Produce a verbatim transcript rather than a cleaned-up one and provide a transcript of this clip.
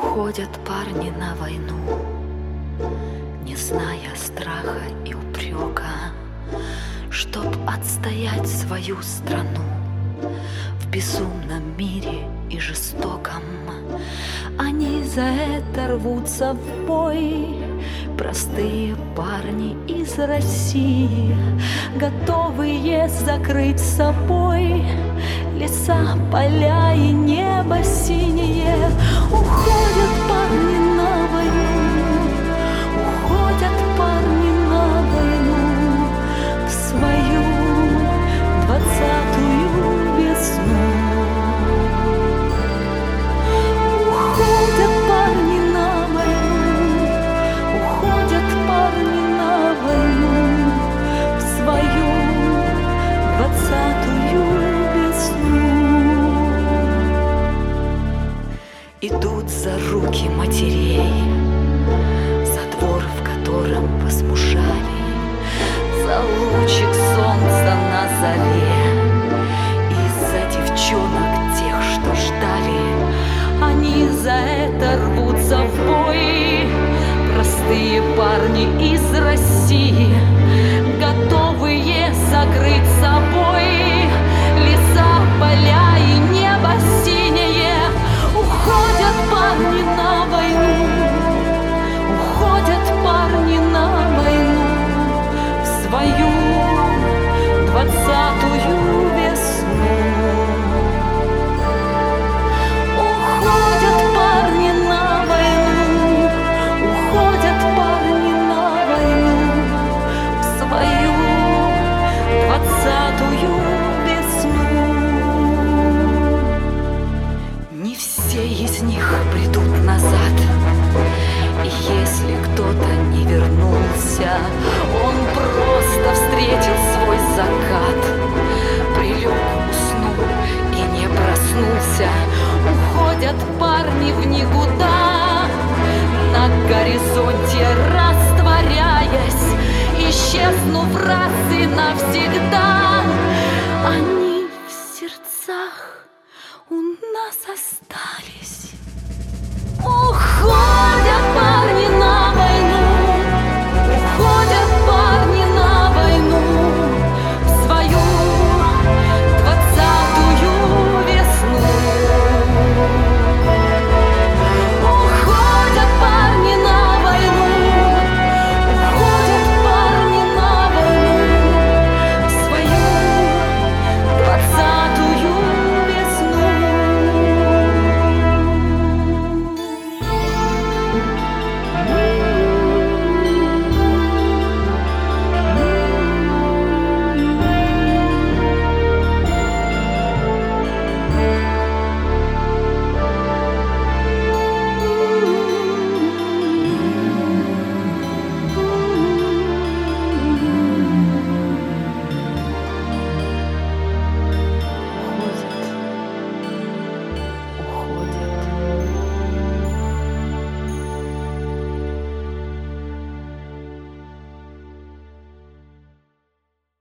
Уходят парни на войну, не зная страха и упрека, чтоб отстоять свою страну в безумном мире и жестоком. Они за это рвутся в бой, простые парни из России, готовые закрыть собой леса, поля и небо синее. Уходят парни на войну, уходят парни на войну в свою двадцатую весну. Уходят парни на войну, уходят парни на войну в свою двадцатую весну. Идут за руки матерей, за двор, в котором возмужали, за лучик солнца на заре и за девчонок тех, что ждали. Они за это рвутся в бой, простые парни из России, готовые закрыть собой леса, поля и небо синее. Уходят парни на войну, уходят парни на войну в свою двадцатую весну. Уходят парни на войну, уходят парни на войну в свою двадцатую весну. Не все из них придут назад, и если кто-то не вернулся, он просто встретил свой закат, прилег, уснул и не проснулся. Уходят парни в никуда, на горизонте растворяясь, исчезнув раз и навсегда.